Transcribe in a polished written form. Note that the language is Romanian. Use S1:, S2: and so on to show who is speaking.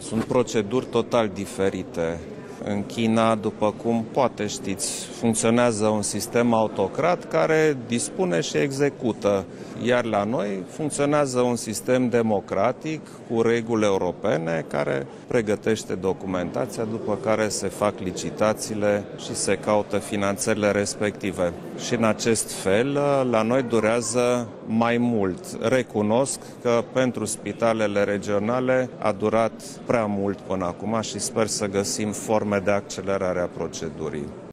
S1: Sunt proceduri total diferite. În China, după cum poate știți, funcționează un sistem autocrat care dispune și execută, iar la noi funcționează un sistem democratic cu reguli europene care pregătește documentația, după care se fac licitațiile și se caută finanțările respective. Și în acest fel, la noi durează mai mult. Recunosc că pentru spitalele regionale a durat prea mult până acum și sper să găsim forme de accelerare a procedurii.